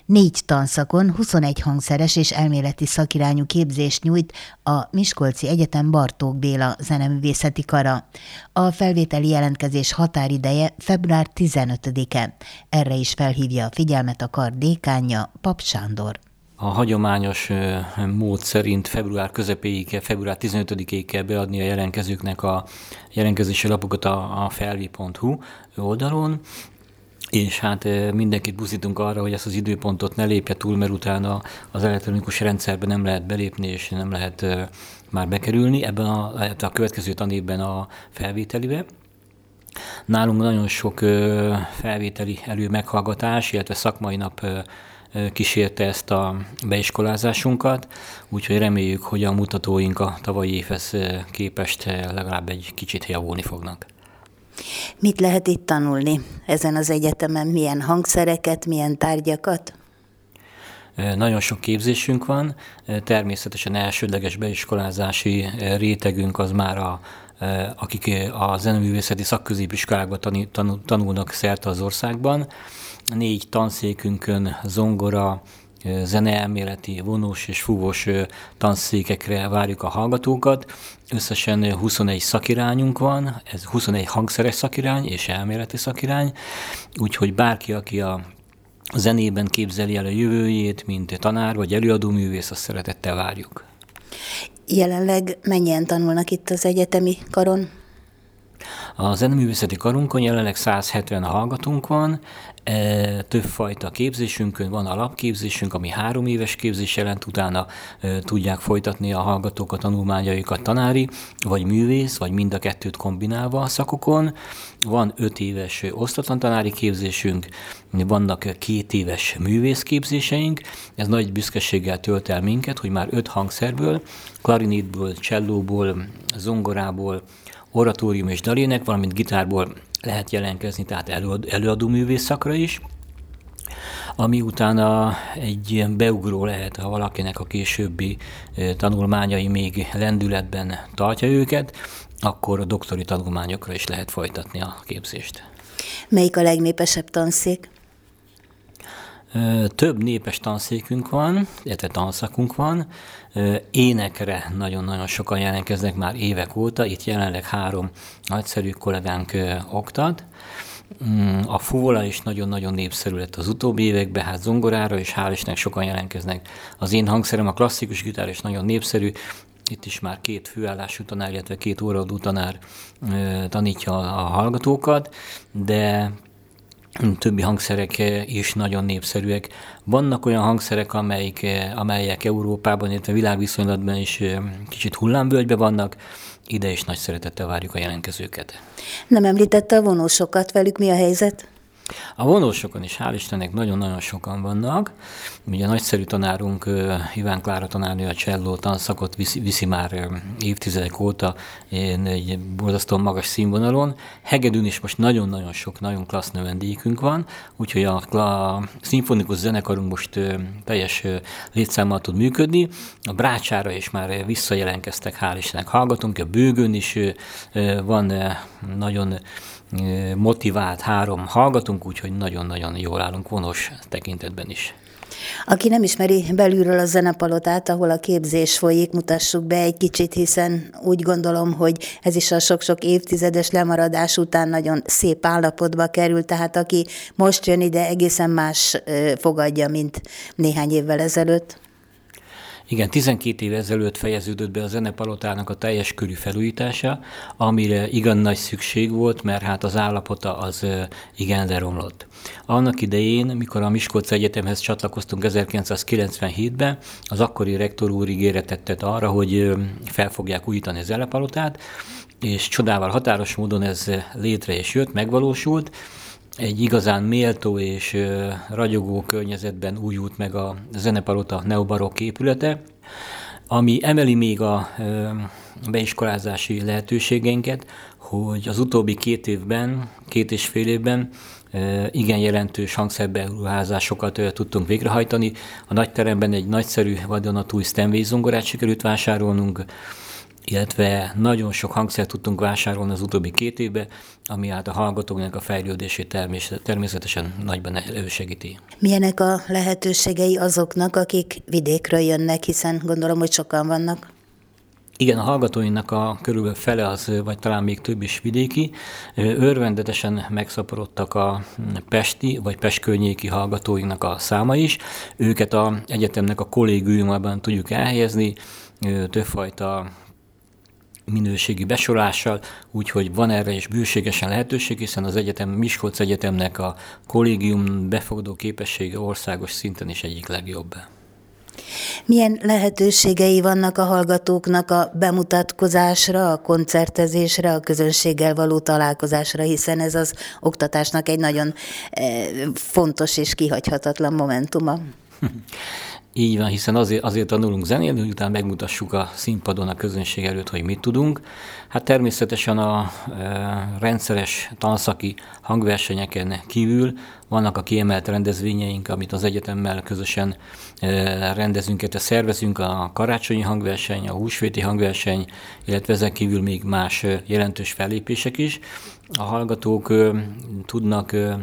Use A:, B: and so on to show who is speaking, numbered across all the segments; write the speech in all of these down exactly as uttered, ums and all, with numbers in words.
A: Négy tanszakon huszonegy hangszeres és elméleti szakirányú képzést nyújt a Miskolci Egyetem Bartók Béla Zeneművészeti Kara. A felvételi jelentkezés határideje február tizenötödike. Erre is felhívja a figyelmet a kar dékánja, Pap Sándor.
B: A hagyományos mód szerint február közepéig, február tizenötödikéig kell beadni a jelentkezőknek a jelentkezési lapokat a, a felvi pont hu oldalon, és hát mindenkit buzdítunk arra, hogy ezt az időpontot ne lépje túl, mert utána az elektronikus rendszerben nem lehet belépni, és nem lehet már bekerülni ebben a, a következő tanévben a felvételibe. Nálunk nagyon sok felvételi előmeghallgatás, illetve szakmai nap kísérte ezt a beiskolázásunkat, úgyhogy reméljük, hogy a mutatóink a tavalyi évhez képest legalább egy kicsit javulni fognak.
A: Mit lehet itt tanulni ezen az egyetemen? Milyen hangszereket, milyen tárgyakat?
B: Nagyon sok képzésünk van, természetesen elsődleges beiskolázási rétegünk az már a akik a zeneművészeti szakközépiskolákban tanulnak szerte az országban. Négy tanszékünkön zongora, zeneelméleti, vonós és fúvós tanszékekre várjuk a hallgatókat. Összesen huszonegy szakirányunk van, ez huszonegy hangszeres szakirány és elméleti szakirány, úgyhogy bárki, aki a zenében képzeli el a jövőjét, mint tanár vagy előadóművész, azt szeretettel várjuk.
A: Jelenleg mennyien tanulnak itt az egyetemi karon?
B: A zeneművészeti karunkon jelenleg száz hetven hallgatónk van, e, többfajta képzésünkön van alapképzésünk, ami három éves képzés jelent, utána e, tudják folytatni a hallgatók a tanulmányaikat tanári, vagy művész, vagy mind a kettőt kombinálva a szakokon. Van öt éves osztatlan tanári képzésünk, vannak két éves művészképzéseink, ez nagy büszkeséggel tölt el minket, hogy már öt hangszerből, klarinétből, csellóból, zongorából, oratórium és dalének, valamint gitárból lehet jelentkezni, tehát előad, előadó művész szakra is, ami utána egy ilyen beugró lehet, ha valakinek a későbbi tanulmányai még lendületben tartja őket, akkor a doktori tanulmányokra is lehet folytatni a képzést.
A: Melyik a legnépesebb tanszék?
B: Több népes tanszékünk van, illetve tanszakunk van. Énekre nagyon-nagyon sokan jelentkeznek már évek óta. Itt jelenleg három nagyszerű kollégánk oktat. A fuvola is nagyon-nagyon népszerű lett az utóbbi években, hát zongorára is hál' Istennek sokan jelentkeznek. Az én hangszerem, a klasszikus gitár is nagyon népszerű. Itt is már két főállású tanár, illetve két óraadó tanár tanítja a hallgatókat, de többi hangszerek is nagyon népszerűek. Vannak olyan hangszerek, amelyik, amelyek Európában, illetve világviszonylatban is kicsit hullámvölgyben vannak, ide is nagy szeretettel várjuk a jelentkezőket.
A: Nem említette a vonósokat, velük mi a helyzet?
B: A vonósokon is hál' Istennek nagyon-nagyon sokan vannak. Ugye a nagyszerű tanárunk, Iván Klára tanárnő a cselló tanszakot viszi, viszi már évtizedek óta egy borzasztóan magas színvonalon. Hegedűn is most nagyon-nagyon sok, nagyon klassz növendékünk van, úgyhogy a, a szimfonikus zenekarunk most teljes létszámmal tud működni. A brácsára is már visszajelentkeztek, hál' Istennek hallgatunk, a bőgőn is van nagyon motivált három hallgatunk, úgyhogy nagyon-nagyon jól állunk vonós tekintetben is.
A: Aki nem ismeri belülről a zenepalotát, ahol a képzés folyik, mutassuk be egy kicsit, hiszen úgy gondolom, hogy ez is a sok-sok évtizedes lemaradás után nagyon szép állapotba kerül, tehát aki most jön ide, egészen más fogadja, mint néhány évvel ezelőtt.
B: Igen, tizenkét év ezelőtt fejeződött be a zenepalotának a teljes körű felújítása, amire igen nagy szükség volt, mert hát az állapota az igen leromlott. Annak idején, mikor a Miskolci Egyetemhez csatlakoztunk ezerkilencszázkilencvenhétben, az akkori rektor úr ígéretet tett arra, hogy fel fogják újítani a zenepalotát, és csodával határos módon ez létre is jött, megvalósult. Egy igazán méltó és ragyogó környezetben újult meg a zenepalota neobarokk épülete, ami emeli még a beiskolázási lehetőségeinket, hogy az utóbbi két évben, két és fél évben igen jelentős hangszerberuházásokat tudtunk végrehajtani. A nagyteremben egy nagyszerű vadonatúj Stanway zongorát sikerült vásárolnunk, illetve nagyon sok hangszert tudtunk vásárolni az utóbbi két évben, ami hát a hallgatóknak a fejlődését természetesen nagyban elősegíti.
A: Milyenek a lehetőségei azoknak, akik vidékről jönnek, hiszen gondolom, hogy sokan vannak?
B: Igen, a hallgatóinak a körülbelül fele az, vagy talán még több is vidéki. Örvendetesen megszaporodtak a pesti, vagy Pest környéki hallgatóinak a száma is. Őket az egyetemnek a kollégiumában tudjuk elhelyezni, többfajta minőségi besorolással, úgyhogy van erre is bőségesen lehetőség, hiszen az egyetem, Miskolc Egyetemnek a kollégium befogadó képessége országos szinten is egyik legjobb.
A: Milyen lehetőségei vannak a hallgatóknak a bemutatkozásra, a koncertezésre, a közönséggel való találkozásra, hiszen ez az oktatásnak egy nagyon fontos és kihagyhatatlan momentuma.
B: Így van, hiszen azért, azért tanulunk zenélni, hogy utána megmutassuk a színpadon a közönség előtt, hogy mit tudunk. Hát természetesen a e, rendszeres tanszaki hangversenyeken kívül vannak a kiemelt rendezvényeink, amit az egyetemmel közösen e, rendezünk, illetve szervezünk, a karácsonyi hangverseny, a húsvéti hangverseny, illetve ezen kívül még más jelentős fellépések is. A hallgatók e, tudnak e,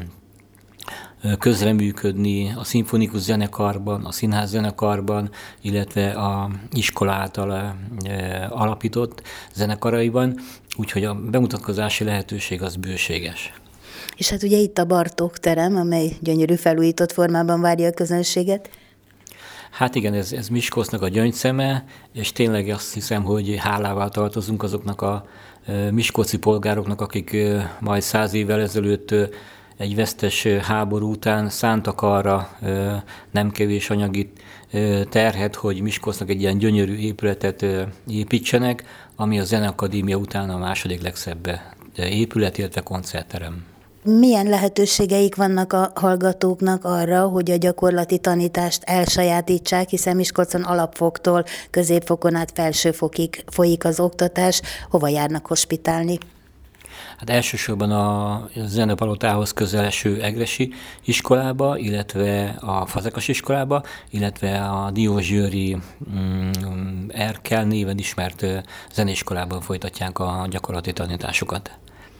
B: közreműködni a szimfonikus zenekarban, a színház zenekarban, illetve a iskola által e, alapított zenekaraiban, úgyhogy a bemutatkozási lehetőség az bőséges.
A: És hát ugye itt a Bartók terem, amely gyönyörű felújított formában várja a közönséget.
B: Hát igen, ez, ez Miskolcnak a gyöngyszeme, és tényleg azt hiszem, hogy hálával tartozunk azoknak a e, miskolci polgároknak, akik e, majd száz évvel ezelőtt e, egy vesztes háború után szántak arra nem kevés anyagi terhet, hogy Miskolcnak egy ilyen gyönyörű épületet építsenek, ami a Zeneakadémia után a második legszebb épület, illetve koncertterem.
A: Milyen lehetőségeik vannak a hallgatóknak arra, hogy a gyakorlati tanítást elsajátítsák, hiszen Miskolcon alapfoktól középfokon át felsőfokig folyik az oktatás, hova járnak hospitálni?
B: Hát elsősorban a Zenepalotához közel eső Egressy iskolába, illetve a Fazekas iskolába, illetve a Diósgyőri mm, Erkel néven ismert zeneiskolában folytatják a gyakorlati tanításukat.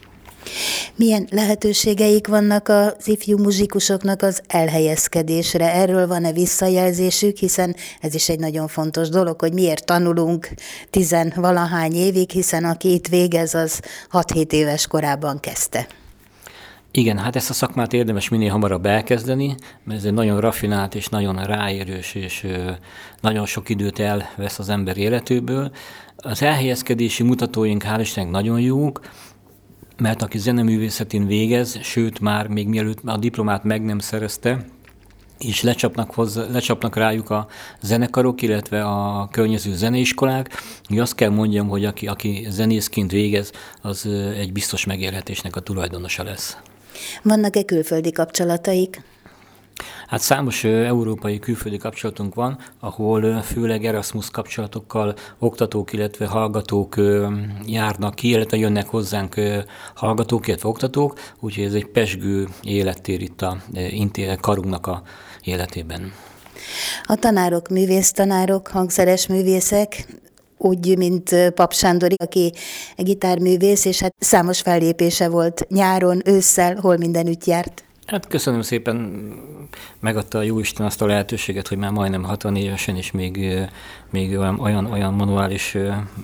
A: Milyen lehetőségeik vannak az ifjú muzsikusoknak az elhelyezkedésre? Erről van-e visszajelzésük, hiszen ez is egy nagyon fontos dolog, hogy miért tanulunk tizenvalahány évig, hiszen aki itt végez, az hat-hét éves korában kezdte.
B: Igen, hát ezt a szakmát érdemes minél hamarabb elkezdeni, mert ez egy nagyon raffinált és nagyon ráérős, és nagyon sok időt elvesz az ember életéből. Az elhelyezkedési mutatóink hál' Istennek nagyon jók, mert aki zeneművészetén végez, sőt már még mielőtt a diplomát meg nem szerezte, és lecsapnak, hozzá, lecsapnak rájuk a zenekarok, illetve a környező zeneiskolák, hogy azt kell mondjam, hogy aki, aki zenészként végez, az egy biztos megélhetésnek a tulajdonosa lesz.
A: Vannak-e külföldi kapcsolataik?
B: Hát számos európai külföldi kapcsolatunk van, ahol főleg Erasmus kapcsolatokkal oktatók, illetve hallgatók járnak ki, illetve jönnek hozzánk hallgatók, illetve oktatók, úgyhogy ez egy pezsgő élettér itt a karunknak a életében.
A: A tanárok, művésztanárok, hangszeres művészek, úgy, mint Pap Sándor, aki gitárművész, és hát számos fellépése volt nyáron, ősszel, hol mindenütt járt.
B: Hát köszönöm szépen, megadta a Jóisten azt a lehetőséget, hogy már majdnem hatvan évesen is még, még olyan, olyan, olyan manuális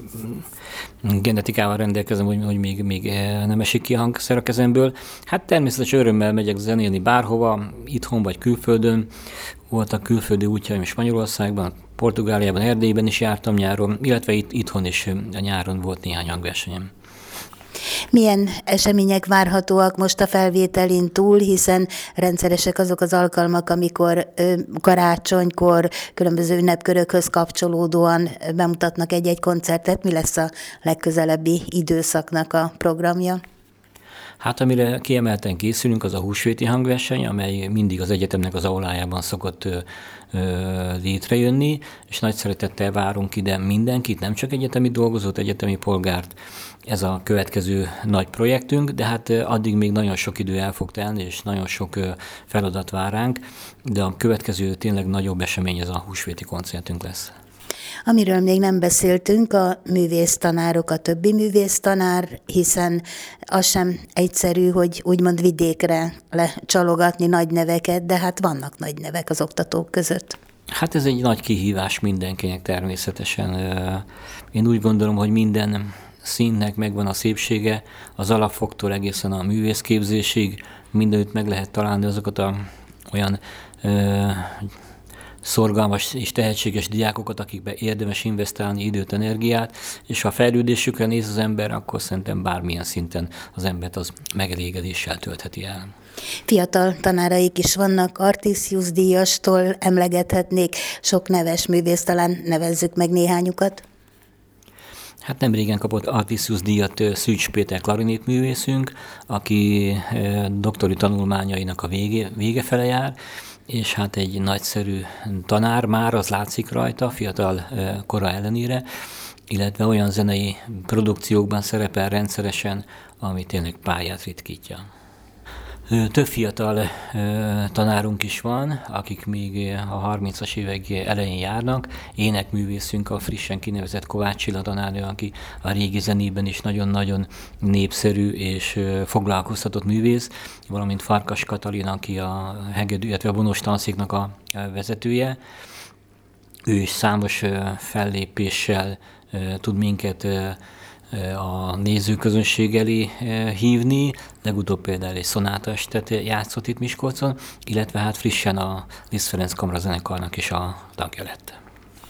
B: genetikával rendelkezem, hogy, hogy még, még nem esik ki a hangszer a kezemből. Hát természetesen örömmel megyek zenélni bárhova, itthon vagy külföldön. Voltak külföldi útjaim Spanyolországban, Portugáliában, Erdélyben is jártam nyáron, illetve itt, itthon is a nyáron volt néhány hangversenyem.
A: Milyen események várhatóak most a felvételin túl, hiszen rendszeresek azok az alkalmak, amikor karácsonykor különböző ünnepkörökhöz kapcsolódóan bemutatnak egy-egy koncertet. Mi lesz a legközelebbi időszaknak a programja?
B: Hát amire kiemelten készülünk, az a húsvéti hangverseny, amely mindig az egyetemnek az aulájában szokott ö, ö, létrejönni, és nagy szeretettel várunk ide mindenkit, nem csak egyetemi dolgozót, egyetemi polgárt. Ez a következő nagy projektünk, de hát addig még nagyon sok idő el fog telni, és nagyon sok feladat vár ránk, de a következő tényleg nagyobb esemény ez a húsvéti koncertünk lesz.
A: Amiről még nem beszéltünk, a művésztanárok, a többi művésztanár, hiszen az sem egyszerű, hogy úgymond vidékre lecsalogatni nagy neveket, de hát vannak nagy nevek az oktatók között.
B: Hát ez egy nagy kihívás mindenkinek természetesen. Én úgy gondolom, hogy minden színnek megvan a szépsége, az alapfoktól egészen a művészképzésig, mindenütt meg lehet találni azokat a olyan ö, szorgalmas és tehetséges diákokat, akikbe érdemes investálni időt, energiát, és ha a fejlődésükre néz az ember, akkor szerintem bármilyen szinten az embert az megelégedéssel töltheti el.
A: Fiatal tanáraik is vannak, Artisius díjastól emlegethetnék, sok neves művész, talán nevezzük meg néhányukat.
B: Hát nem régen kapott Artisius díjat Szűcs Péter klarinétművészünk, aki doktori tanulmányainak a vége, vége fele jár, és hát egy nagyszerű tanár már, az látszik rajta, fiatal kora ellenére, illetve olyan zenei produkciókban szerepel rendszeresen, ami tényleg pályát ritkítja. Több fiatal tanárunk is van, akik még a harmincas évek elején járnak. Énekművészünk a frissen kinevezett Kovács Csilla tanárnő, aki a régi zenében is nagyon-nagyon népszerű és foglalkoztatott művész, valamint Farkas Katalin, aki a hegedű, illetve a vonós tanszéknak a vezetője. Ő is számos fellépéssel tud minket a nézőközönség elé hívni, legutóbb például egy szonátaestet játszott itt Miskolcon, illetve hát frissen a Liszt Ferenc Kamarazenekarnak is a tagja lett.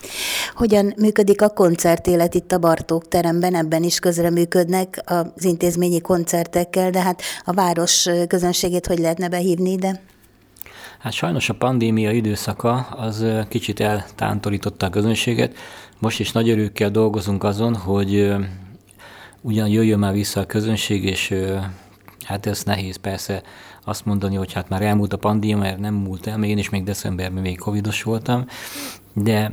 A: Hogyan működik a koncertélet itt a Bartók teremben? Ebben is közreműködnek az intézményi koncertekkel, de hát a város közönségét hogy lehetne behívni ide?
B: Hát sajnos a pandémia időszaka az kicsit eltántorította a közönséget. Most is nagy örökkel dolgozunk azon, hogy ugyan jöjjön már vissza a közönség, és hát ez nehéz persze azt mondani, hogy hát már elmúlt a pandémia, mert nem múlt el, én is még decemberben még covidos voltam, de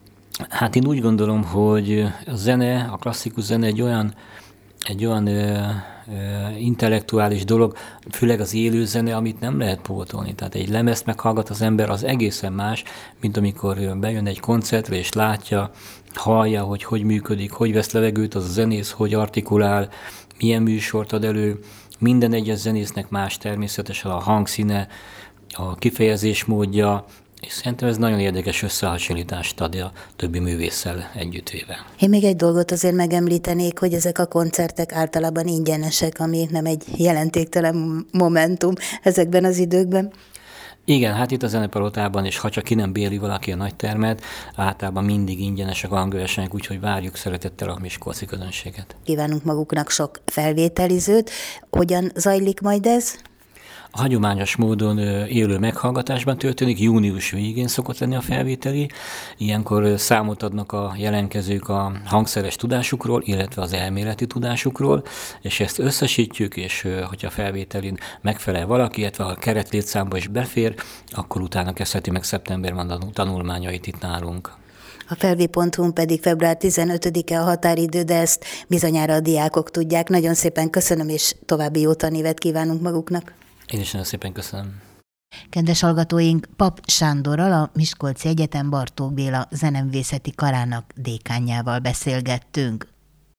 B: hát én úgy gondolom, hogy a zene, a klasszikus zene egy olyan, egy olyan ö, ö, intellektuális dolog, főleg az élő zene, amit nem lehet pótolni. Tehát egy lemezt meghallgat az ember, az egészen más, mint amikor bejön egy koncertre, és látja, hallja, hogy hogy működik, hogy vesz levegőt az a zenész, hogy artikulál, milyen műsort ad elő. Minden egyes zenésznek más természetesen a hangszíne, a kifejezés módja, és szerintem ez nagyon érdekes összehasonlítást ad a többi művésszel együttvéve.
A: Én még egy dolgot azért megemlítenék, hogy ezek a koncertek általában ingyenesek, ami nem egy jelentéktelen momentum ezekben az időkben.
B: Igen, hát itt a Zenepalotában, és ha csak ki nem béli valaki a nagy termet, általában mindig ingyenesek a hangversenyek, úgyhogy várjuk szeretettel a miskolci közönséget.
A: Kívánunk maguknak sok felvételizőt. Hogyan zajlik majd ez?
B: A hagyományos módon élő meghallgatásban történik, június végén szokott lenni a felvételi. Ilyenkor számot adnak a jelentkezők a hangszeres tudásukról, illetve az elméleti tudásukról, és ezt összesítjük, és hogyha a felvételin megfelel valaki, illetve a keretlétszámba is befér, akkor utána kezdheti meg szeptemberben a tanulmányait itt nálunk.
A: A felvi pont hu pedig február tizenötödike a határidő, de ezt bizonyára a diákok tudják. Nagyon szépen köszönöm, és további jó tanévet kívánunk maguknak.
B: Én is nagyon szépen köszönöm.
A: Kedves hallgatóink, Pap Sándorral, a Miskolci Egyetem Bartók Béla zeneművészeti karának dékánjával beszélgettünk.